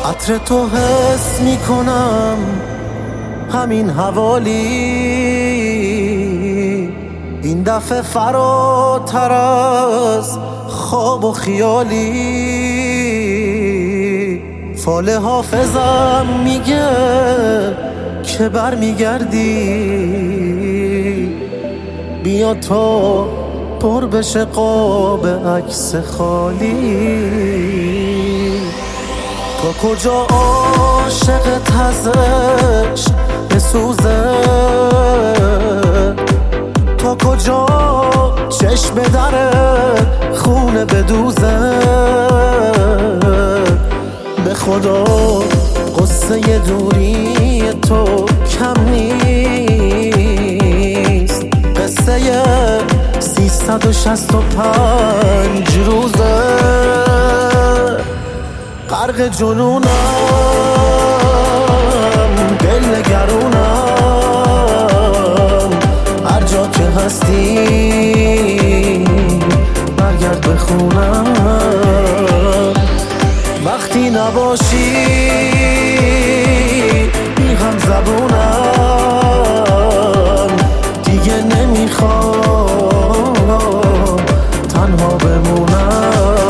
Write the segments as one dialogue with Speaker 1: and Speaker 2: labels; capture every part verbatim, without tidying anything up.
Speaker 1: عطر تو حس میکنم همین حوالی، این دفعه فراتر از خواب و خیالی. فال حافظم میگه که بر میگردی، بیا تا پر بشه قاب عکس خالی. تا کجا عاشقت ازش بسوزه، تا کجا چشم دره خونه بدوزه. به خدا قصه دوری تو کم نیست، قصه سیصد و شصت و پنج روزه. غرق جنونم، دل نگرونم، هر جا که هستی برگرد به خونم. وقتی نباشی بی غم زبونم، دیگه نمیخوام تنها بمونم.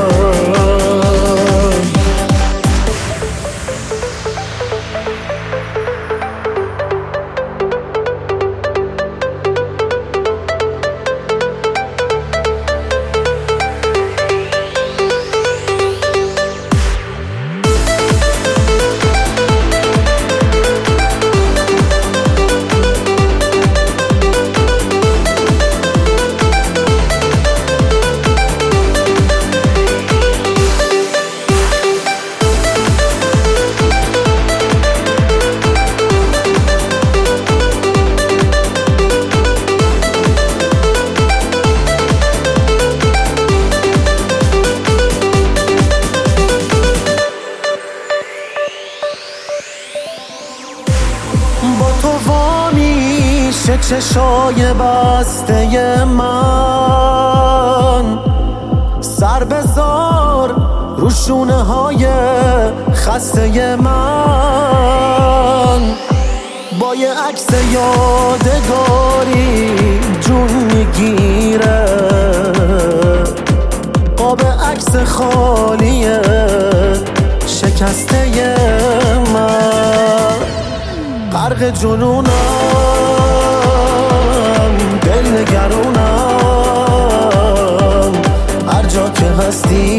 Speaker 1: با تو وامیشه چشای بسته من، سر بذار رو شونه های خسته من. با یه عکس یادگاری جون میگیره، قاب عکس خالیه شکسته من. غرق جنونم، دل نگرونم، هر جا که هستی